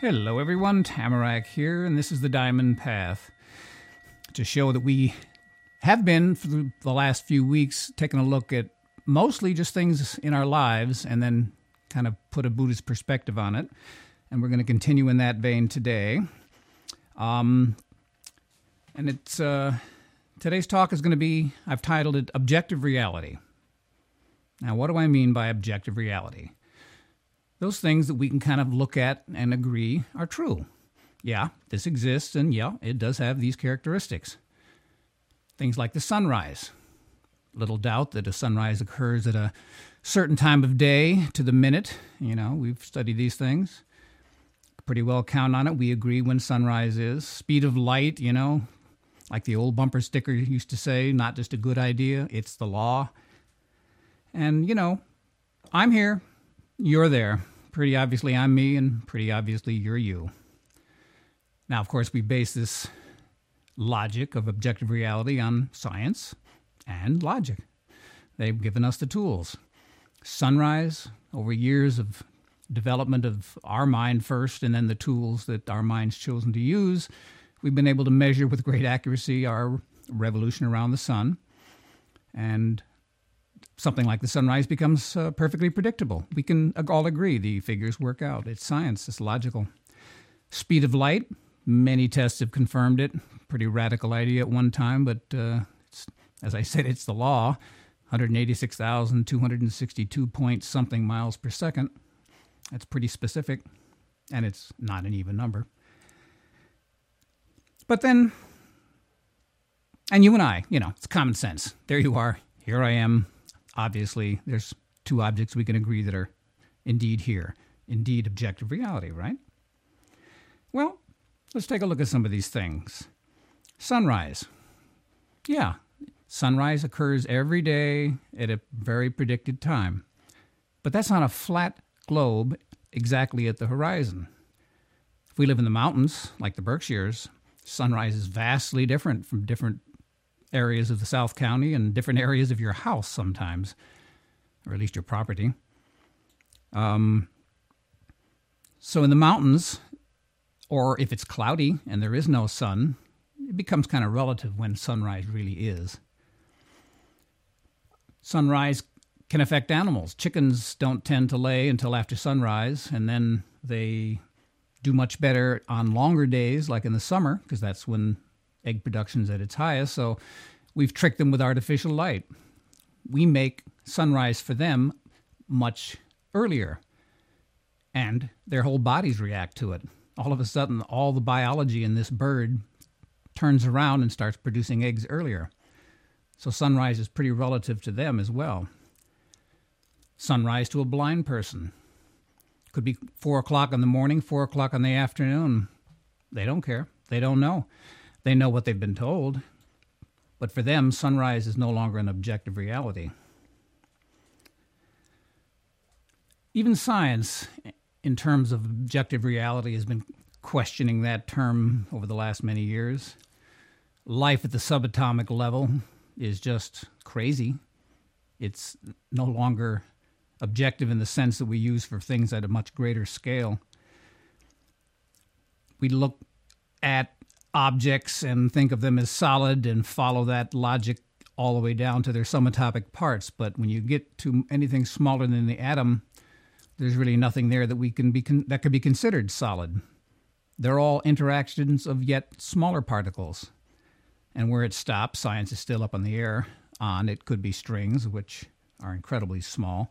Hello everyone, Tamarack here, and this is the Diamond Path. To show that we have been, for the last few weeks, taking a look at mostly just things in our lives and then kind of put a Buddhist perspective on it. And we're going to continue in that vein today. And it's today's talk is going to be, I've titled it Objective Reality. Now, what do I mean by objective reality? Those things that we can kind of look at and agree are true. Yeah, this exists, and yeah, it does have these characteristics. Things like the sunrise. Little doubt that a sunrise occurs at a certain time of day to the minute. You know, we've studied these things. Pretty well count on it. We agree when sunrise is. Speed of light, you know, like the old bumper sticker used to say, not just a good idea, it's the law. And, you know, I'm here, you're there. Pretty obviously I'm me, and pretty obviously you're you. Now, of course, we base this logic of objective reality on science and logic. They've given us the tools. Sunrise, over years of development of our mind first, and then the tools that our mind's chosen to use, we've been able to measure with great accuracy our revolution around the sun. And something like the sunrise becomes perfectly predictable. We can all agree the figures work out. It's science. It's logical. Speed of light. Many tests have confirmed it. Pretty radical idea at one time, but as I said, it's the law. 186,262 point something miles per second. That's pretty specific, and it's not an even number. But then, and you and I, you know, it's common sense. There you are. Here I am. Obviously, there's two objects we can agree that are indeed here. Indeed objective reality, right? Well, let's take a look at some of these things. Sunrise. Yeah, sunrise occurs every day at a very predicted time. But that's on a flat globe exactly at the horizon. If we live in the mountains, like the Berkshires, sunrise is vastly different from different areas of the South County and different areas of your house sometimes, or at least your property. So in the mountains, or if it's cloudy and there is no sun, it becomes kind of relative when sunrise really is. Sunrise can affect animals. Chickens don't tend to lay until after sunrise, and then they do much better on longer days, like in the summer, because that's when egg production's at its highest. So we've tricked them with artificial light. We make sunrise for them much earlier, and their whole bodies react to it. All of a sudden, all the biology in this bird turns around and starts producing eggs earlier. So sunrise is pretty relative to them as well. Sunrise to a blind person. Could be 4 o'clock in the morning, 4 o'clock in the afternoon. They don't care. They don't know. They know what they've been told. But for them, sunrise is no longer an objective reality. Even science, in terms of objective reality, has been questioning that term over the last many years. Life at the subatomic level is just crazy. It's no longer objective in the sense that we use for things at a much greater scale. We look at objects and think of them as solid and follow that logic all the way down to their subatomic parts. But when you get to anything smaller than the atom, there's really nothing there that that could be considered solid. They're all interactions of yet smaller particles. And where it stops, science is still up in the air on. It could be strings, which are incredibly small.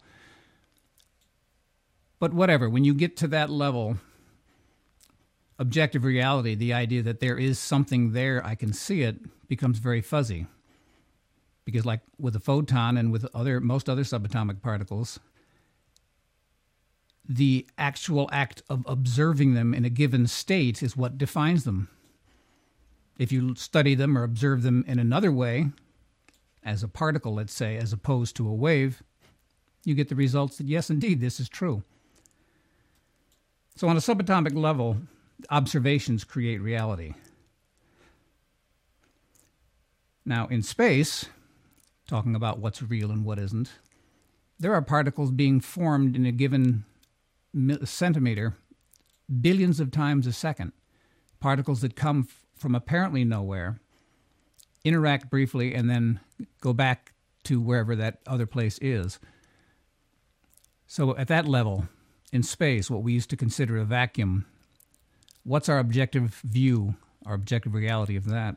But whatever, when you get to that level, objective reality, the idea that there is something there, I can see it, becomes very fuzzy. Because like with a photon and with most other subatomic particles, the actual act of observing them in a given state is what defines them. If you study them or observe them in another way, as a particle, let's say, as opposed to a wave, you get the results that, yes, indeed, this is true. So on a subatomic level, observations create reality. Now, in space, talking about what's real and what isn't, there are particles being formed in a given centimeter billions of times a second. Particles that come from apparently nowhere, interact briefly, and then go back to wherever that other place is. So at that level, in space, what we used to consider a vacuum, what's our objective view, our objective reality of that?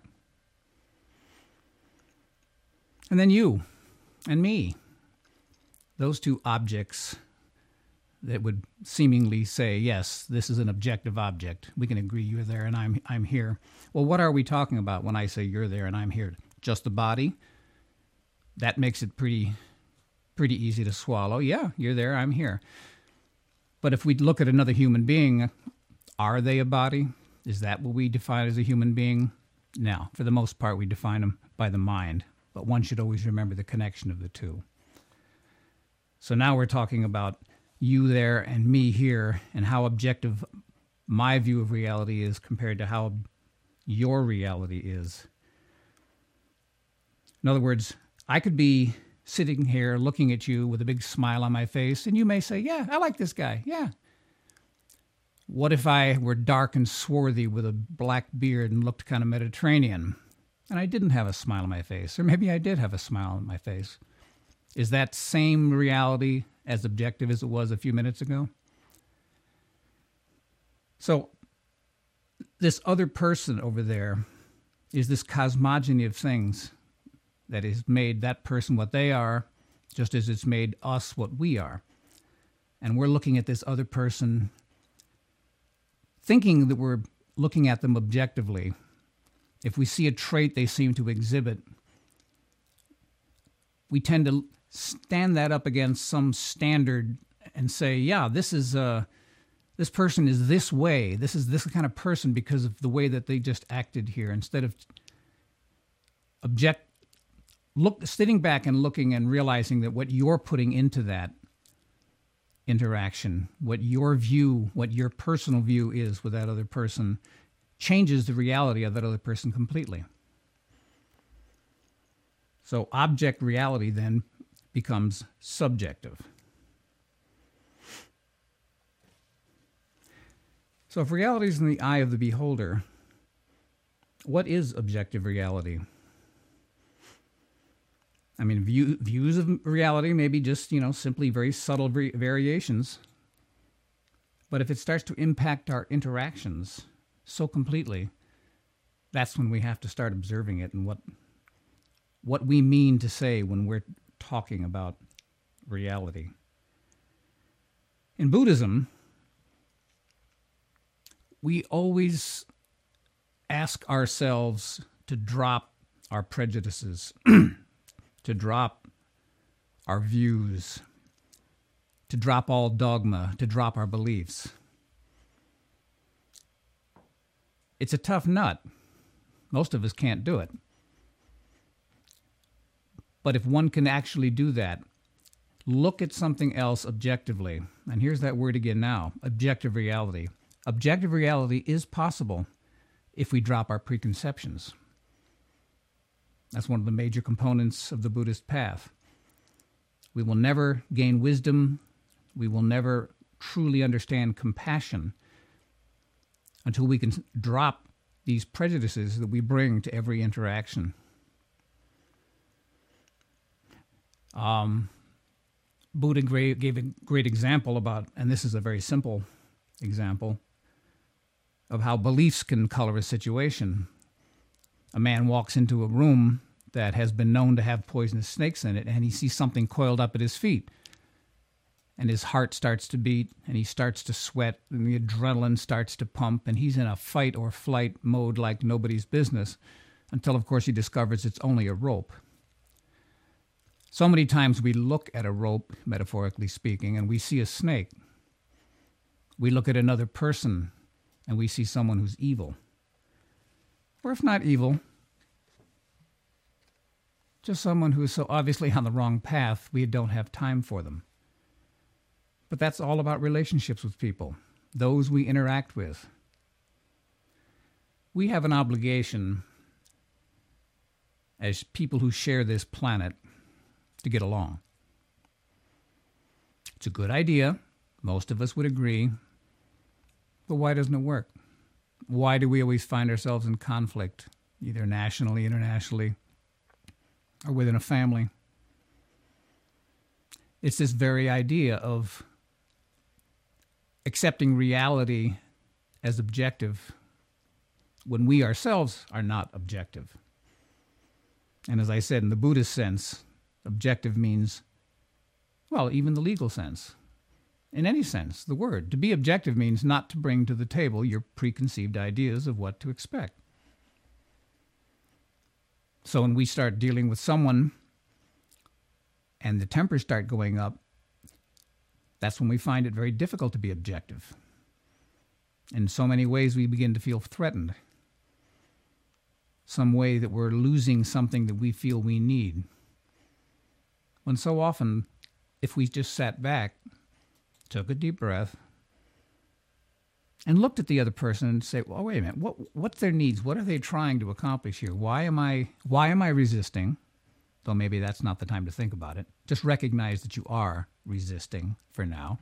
And then you and me, those two objects that would seemingly say, yes, this is an objective object. We can agree you're there and I'm here. Well, what are we talking about when I say you're there and I'm here? Just the body? That makes it pretty easy to swallow. Yeah, you're there, I'm here. But if we look at another human being, are they a body? Is that what we define as a human being? No, for the most part, we define them by the mind. But one should always remember the connection of the two. So now we're talking about you there and me here, and how objective my view of reality is compared to how your reality is. In other words, I could be sitting here looking at you with a big smile on my face, and you may say, yeah, I like this guy, yeah. What if I were dark and swarthy with a black beard and looked kind of Mediterranean, and I didn't have a smile on my face? Or maybe I did have a smile on my face. Is that same reality as objective as it was a few minutes ago? So this other person over there is this cosmogony of things that has made that person what they are, just as it's made us what we are. And we're looking at this other person thinking that we're looking at them objectively. If we see a trait they seem to exhibit, we tend to stand that up against some standard and say, yeah, this person is this way. This is this kind of person because of the way that they just acted here, instead of sitting back and looking and realizing that what you're putting into that interaction, what your view, what your personal view is with that other person, changes the reality of that other person completely. So object reality then becomes subjective. So if reality is in the eye of the beholder, what is objective reality? I mean, views of reality may be just, simply very subtle variations. But if it starts to impact our interactions so completely, that's when we have to start observing it and what we mean to say when we're talking about reality. In Buddhism, we always ask ourselves to drop our prejudices, to drop our views, to drop all dogma, to drop our beliefs. It's a tough nut. Most of us can't do it. But if one can actually do that, look at something else objectively. And here's that word again now, objective reality. Objective reality is possible if we drop our preconceptions. That's one of the major components of the Buddhist path. We will never gain wisdom. We will never truly understand compassion until we can drop these prejudices that we bring to every interaction. Buddha gave a great example about, and this is a very simple example, of how beliefs can color a situation. A man walks into a room that has been known to have poisonous snakes in it, and he sees something coiled up at his feet. And his heart starts to beat, and he starts to sweat, and the adrenaline starts to pump, and he's in a fight or flight mode like nobody's business, until, of course, he discovers it's only a rope. So many times we look at a rope, metaphorically speaking, and we see a snake. We look at another person, and we see someone who's evil. Or if not evil, just someone who is so obviously on the wrong path, we don't have time for them. But that's all about relationships with people, those we interact with. We have an obligation as people who share this planet to get along. It's a good idea. Most of us would agree. But why doesn't it work? Why do we always find ourselves in conflict, either nationally, internationally, or within a family? It's this very idea of accepting reality as objective when we ourselves are not objective. And as I said, in the Buddhist sense, objective means, well, even the legal sense. In any sense, the word. To be objective means not to bring to the table your preconceived ideas of what to expect. So when we start dealing with someone and the tempers start going up, that's when we find it very difficult to be objective. In so many ways, we begin to feel threatened. Some way that we're losing something that we feel we need. When so often, if we just sat back, took a deep breath, and looked at the other person and say, well, wait a minute, what's their needs? What are they trying to accomplish here? Why am I resisting? Though maybe that's not the time to think about it. Just recognize that you are resisting for now.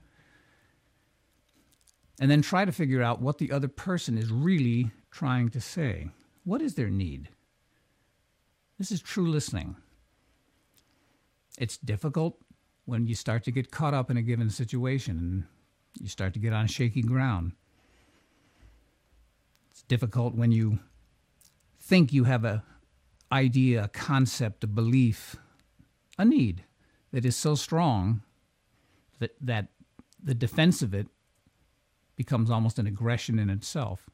And then try to figure out what the other person is really trying to say. What is their need? This is true listening. It's difficult when you start to get caught up in a given situation and you start to get on shaky ground. It's difficult when you think you have an idea, a concept, a belief, a need that is so strong that the defense of it becomes almost an aggression in itself.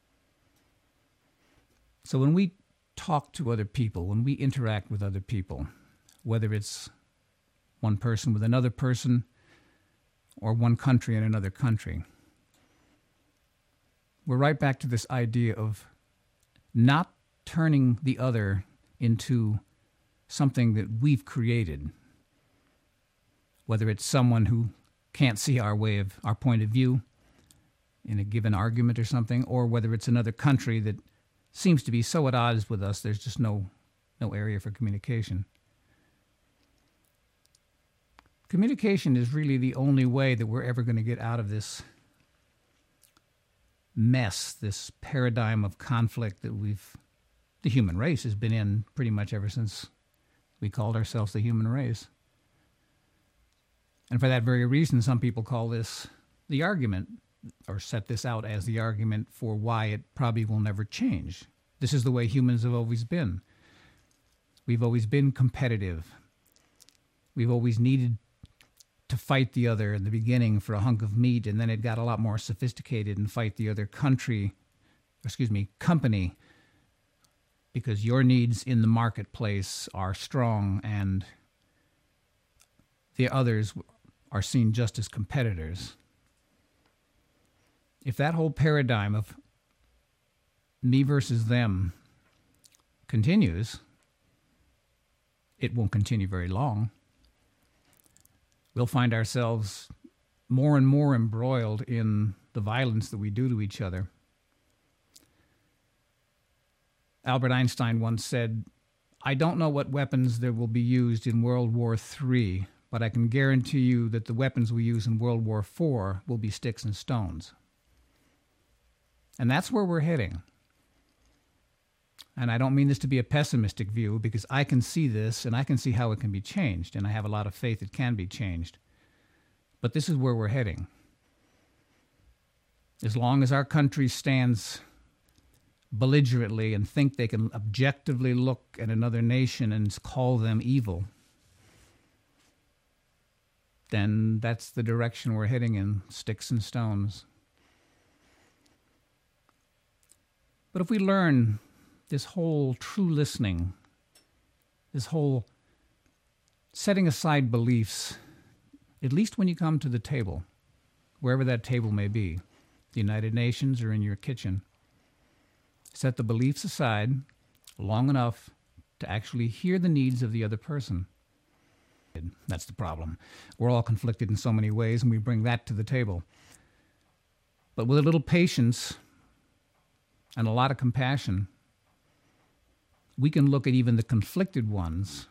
So when we talk to other people, when we interact with other people, whether it's one person with another person or one country in another country, we're right back to this idea of not turning the other into something that we've created, whether it's someone who can't see our point of view in a given argument or something, or whether it's another country that seems to be so at odds with us, there's just no area for communication. Communication is really the only way that we're ever going to get out of this mess, this paradigm of conflict that the human race has been in pretty much ever since we called ourselves the human race. And for that very reason, some people call this the argument, or set this out as the argument for why it probably will never change. This is the way humans have always been. We've always been competitive. We've always needed to fight the other in the beginning for a hunk of meat, and then it got a lot more sophisticated and fight the other company, because your needs in the marketplace are strong and the others are seen just as competitors. If that whole paradigm of me versus them continues, it won't continue very long. We'll find ourselves more and more embroiled in the violence that we do to each other. Albert Einstein once said, "I don't know what weapons there will be used in World War III, but I can guarantee you that the weapons we use in World War IV will be sticks and stones." And that's where we're heading. And I don't mean this to be a pessimistic view, because I can see this and I can see how it can be changed, and I have a lot of faith it can be changed. But this is where we're heading. As long as our country stands belligerently and think they can objectively look at another nation and call them evil, then that's the direction we're heading in, sticks and stones. But if we learn this whole true listening, this whole setting aside beliefs, at least when you come to the table, wherever that table may be, the United Nations or in your kitchen, set the beliefs aside long enough to actually hear the needs of the other person. That's the problem. We're all conflicted in so many ways, and we bring that to the table. But with a little patience and a lot of compassion, we can look at even the conflicted ones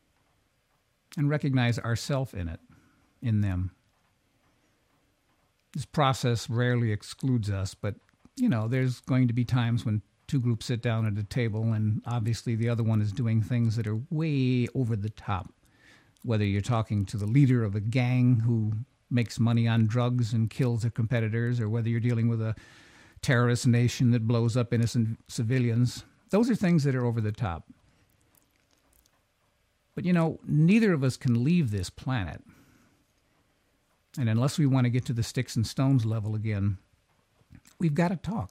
and recognize ourselves in them. This process rarely excludes us, but, there's going to be times when two groups sit down at a table and obviously the other one is doing things that are way over the top. Whether you're talking to the leader of a gang who makes money on drugs and kills their competitors, or whether you're dealing with a terrorist nation that blows up innocent civilians, those are things that are over the top. But, neither of us can leave this planet. And unless we want to get to the sticks and stones level again, we've got to talk.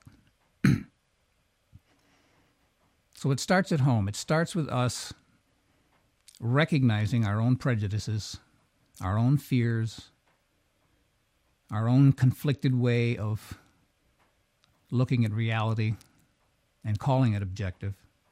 So it starts at home. It starts with us recognizing our own prejudices, our own fears, our own conflicted way of looking at reality and calling it objective.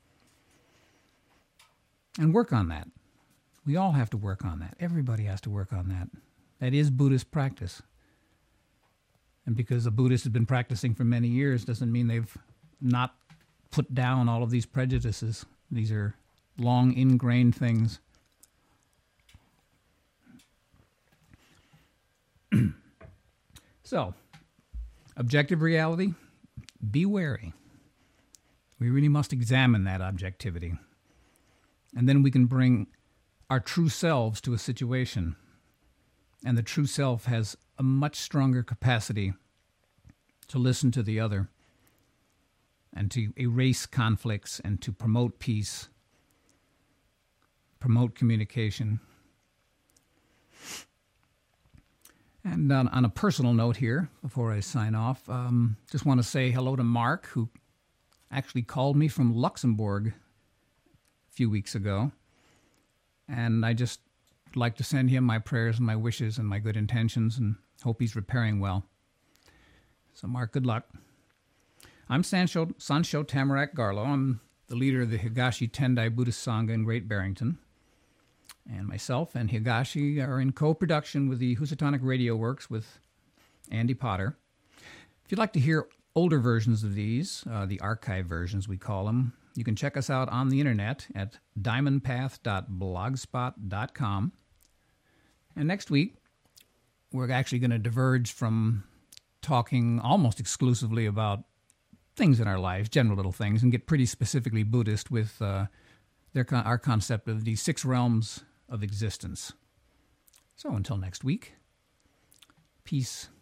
And work on that. We all have to work on that. Everybody has to work on that. That is Buddhist practice. And because a Buddhist has been practicing for many years doesn't mean they've not put down all of these prejudices. These are long ingrained things. So, objective reality, be wary. We really must examine that objectivity. And then we can bring our true selves to a situation. And the true self has a much stronger capacity to listen to the other and to erase conflicts and to promote peace, promote communication. And on a personal note here, before I sign off, just want to say hello to Mark, who actually called me from Luxembourg a few weeks ago. And I just like to send him my prayers and my wishes and my good intentions and hope he's repairing well. So, Mark, good luck. I'm Sancho Tamarack Garlow. I'm the leader of the Higashi Tendai Buddhist Sangha in Great Barrington. And myself and Higashi are in co-production with the Housatonic Radio Works with Andy Potter. If you'd like to hear older versions of these, the archive versions we call them, you can check us out on the internet at diamondpath.blogspot.com. And next week, we're actually going to diverge from talking almost exclusively about things in our lives, general little things, and get pretty specifically Buddhist with our concept of the 6 realms of existence. So until next week, peace.